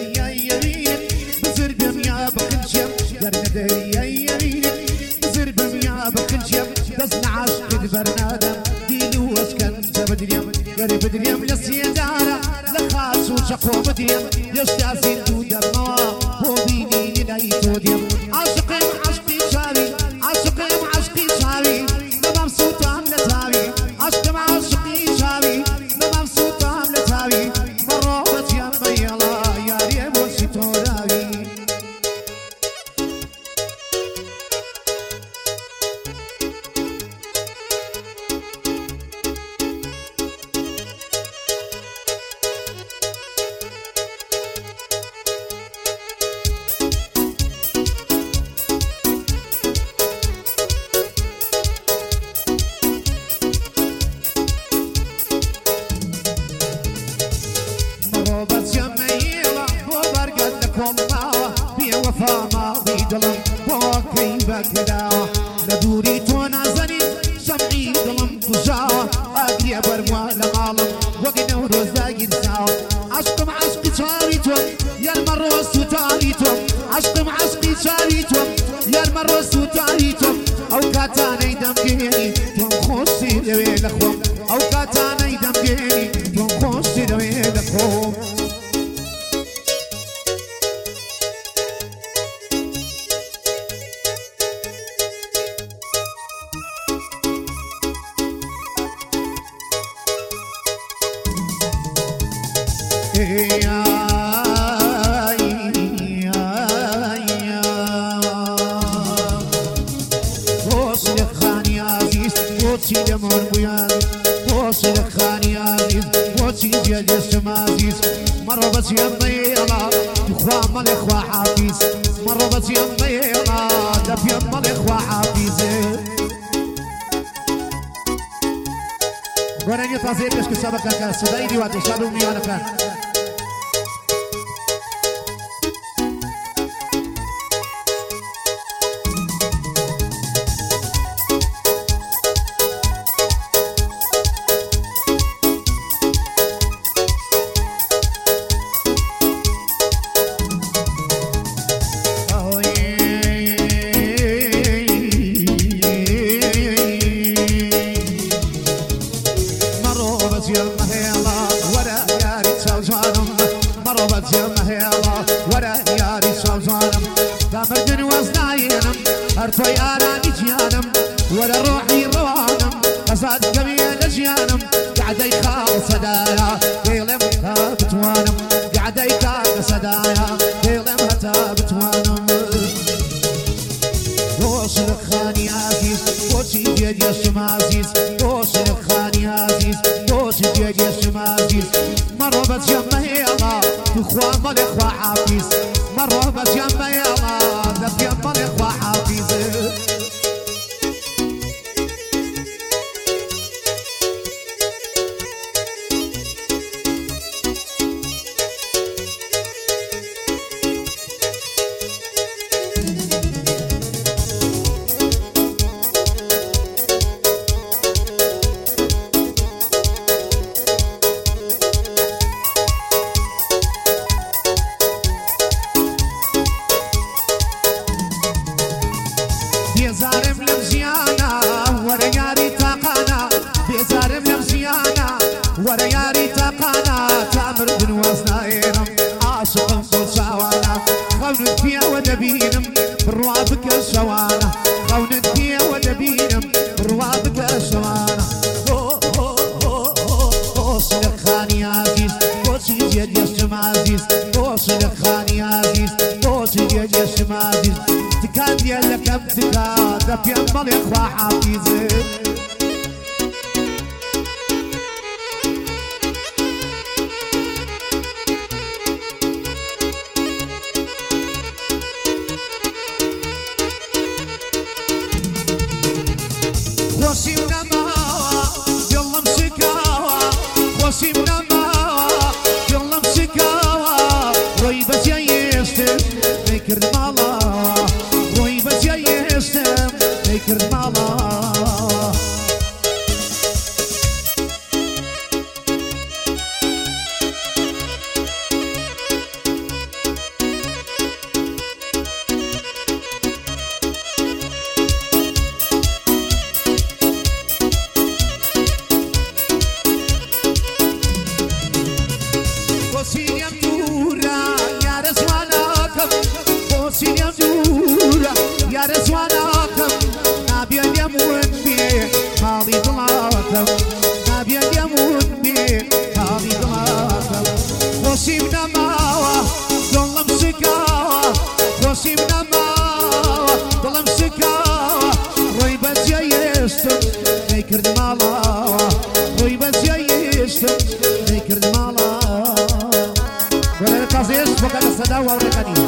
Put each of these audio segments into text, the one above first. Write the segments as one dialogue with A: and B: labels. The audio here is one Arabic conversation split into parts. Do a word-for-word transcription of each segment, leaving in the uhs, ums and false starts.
A: دريا يمينك بزربم يا بكل شيم يارنا دريا يمينك بزربم يا بكل شيم دزنا عشق برنادم دينو واسكن زبدريم ياري بدريم لسيدارة لخاص وشقو بدريم يستازين دودم هو بيني لنايتو ديم عشقي عشقي شاري عشقي عشقي شاري مبسوط عم لتاوي عشق عشقي شاري مبسوط عم لتاوي مرات يا ميلا يا ريم وشتوراوي لدوري تونازني سمعي ظلم فجاوة أقري برموة لمالم وقنا وروز باقي رساوة عشق عشقي شاريتهم يا المروس وتاريتهم عشق عشقي شاريتهم يا المروس وتاريتهم أو كاتاني دمقيني توم خوشي دوي لخوم أو كاتاني دمقيني توم خوشي دوي لخوم مرة بس يا ميلا اخوة مالك وحافيز مرة بس يا ميلا دف يا مالك وحافيز قراني تازيب يشكي سابقا سدايدي واتي شادو ميانا كان هرتوي آراني جيانم ولا روحي روانم قصاد قبيل جيانم قاعد يخاف صدايا قيلم ها بتوانم قاعد يكاك صدايا قيلم هتا بتوانم وصلك خاني عزيز وصي جيد يا شمازيز وصلك خاني عزيز وصي جيد يا شمازيز مرة بس يما يلا تخوى ملك وحافيز مرة بس يما يلا دف يما ملك وحافيز بيزارم لمزيانا ورا ياري تاقانا بيزارم لمزيانا ورا ياري تاقانا تامر بن وزنايرم عاشق نقول شوانا خونت فيها ودبينم بروابك الشوانا خونت فيها ودبينم بروابك الشوانا وصلك خاني عزيز وصي جيد يا شمازيز وصلك خاني عزيز وصي جيد يا شمازيز تكاد يلك ابتكاد دف يما الاخوة حافيزي خوشي ونماوة يلا مسكاوة خوشي ونماوة يلا مسكاوة روي بس يستم ميكر مالا روي بس يستم ميكر مالا عريس وقال الصداوة ورقني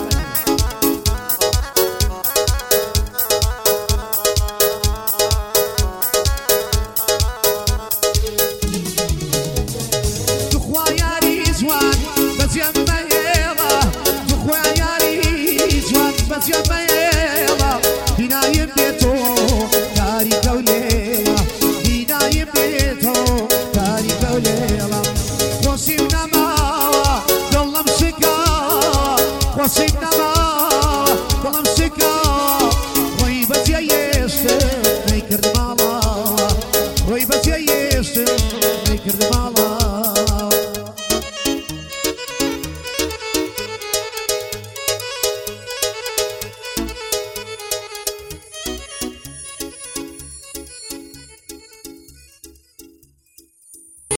A: دخوا يا ريزوان بس يا ميلا دخوا يا ريزوان بس يا ميلا بنايم بيتو داري كوليلا بنايم بيتو داري كوليلا وصيبنا ما ضل مسكا وصيبنا